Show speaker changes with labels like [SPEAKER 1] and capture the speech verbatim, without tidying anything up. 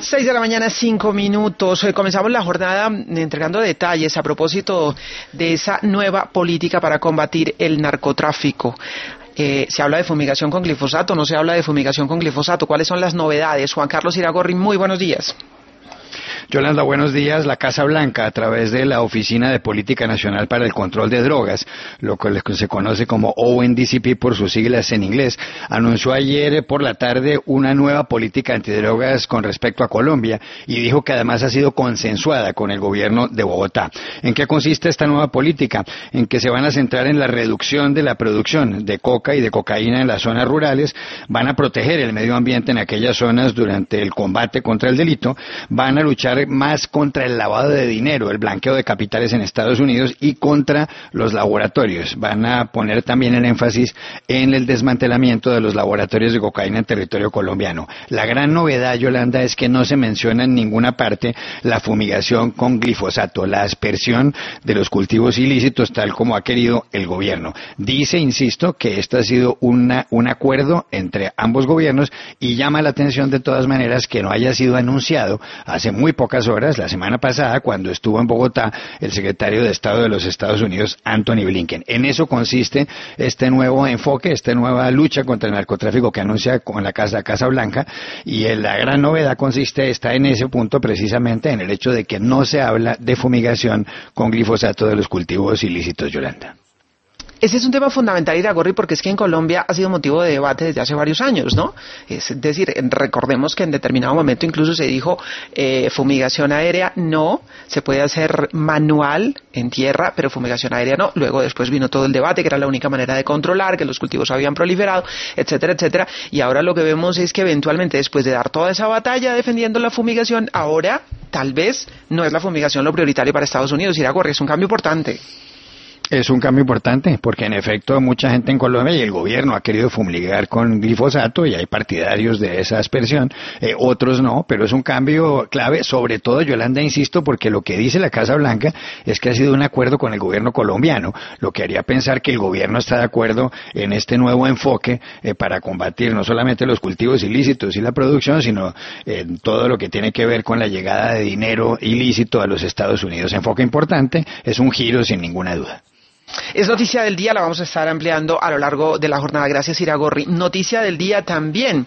[SPEAKER 1] Seis de la mañana, cinco minutos. Hoy comenzamos la jornada entregando detalles a propósito de esa nueva política para combatir el narcotráfico. Eh, ¿Se habla de fumigación con glifosato? ¿No se habla de fumigación con glifosato? ¿Cuáles son las novedades? Juan Carlos Iragorri, muy buenos días.
[SPEAKER 2] Yolanda, buenos días. La Casa Blanca, a través de la Oficina de Política Nacional para el Control de Drogas, lo que se conoce como O N D C P por sus siglas en inglés, anunció ayer por la tarde una nueva política antidrogas con respecto a Colombia y dijo que además ha sido consensuada con el gobierno de Bogotá. ¿En qué consiste esta nueva política? En que se van a centrar en la reducción de la producción de coca y de cocaína en las zonas rurales, van a proteger el medio ambiente en aquellas zonas durante el combate contra el delito, van a luchar más contra el lavado de dinero, el blanqueo de capitales en Estados Unidos y contra los laboratorios. Van a poner también el énfasis en el desmantelamiento de los laboratorios de cocaína en territorio colombiano. La gran novedad, Yolanda, es que no se menciona en ninguna parte la fumigación con glifosato, la aspersión de los cultivos ilícitos tal como ha querido el gobierno. Dice, insisto, que esto ha sido una, un acuerdo entre ambos gobiernos y llama la atención de todas maneras que no haya sido anunciado hace muy poco pocas horas, la semana pasada, cuando estuvo en Bogotá el secretario de Estado de los Estados Unidos, Anthony Blinken. En eso consiste este nuevo enfoque, esta nueva lucha contra el narcotráfico que anuncia con la Casa, Casa Blanca, y la gran novedad consiste, está en ese punto precisamente, en el hecho de que no se habla de fumigación con glifosato de los cultivos ilícitos, Yolanda.
[SPEAKER 1] Ese es un tema fundamental, Iragorri, porque es que en Colombia ha sido motivo de debate desde hace varios años, ¿no? Es decir, recordemos que en determinado momento incluso se dijo eh, fumigación aérea no, se puede hacer manual en tierra, pero fumigación aérea no. Luego después vino todo el debate, que era la única manera de controlar, que los cultivos habían proliferado, etcétera, etcétera. Y ahora lo que vemos es que eventualmente, después de dar toda esa batalla defendiendo la fumigación, ahora tal vez no es la fumigación lo prioritario para Estados Unidos. Iragorri, es un cambio importante.
[SPEAKER 2] Es un cambio importante porque en efecto mucha gente en Colombia y el gobierno ha querido fumigar con glifosato y hay partidarios de esa aspersión, eh, otros no, pero es un cambio clave, sobre todo, Yolanda, insisto, porque lo que dice la Casa Blanca es que ha sido un acuerdo con el gobierno colombiano, lo que haría pensar que el gobierno está de acuerdo en este nuevo enfoque eh, para combatir no solamente los cultivos ilícitos y la producción, sino eh, todo lo que tiene que ver con la llegada de dinero ilícito a los Estados Unidos. Enfoque importante, es un giro sin ninguna duda.
[SPEAKER 1] Es noticia del día, la vamos a estar ampliando a lo largo de la jornada. Gracias, Iragorri. Noticia del día también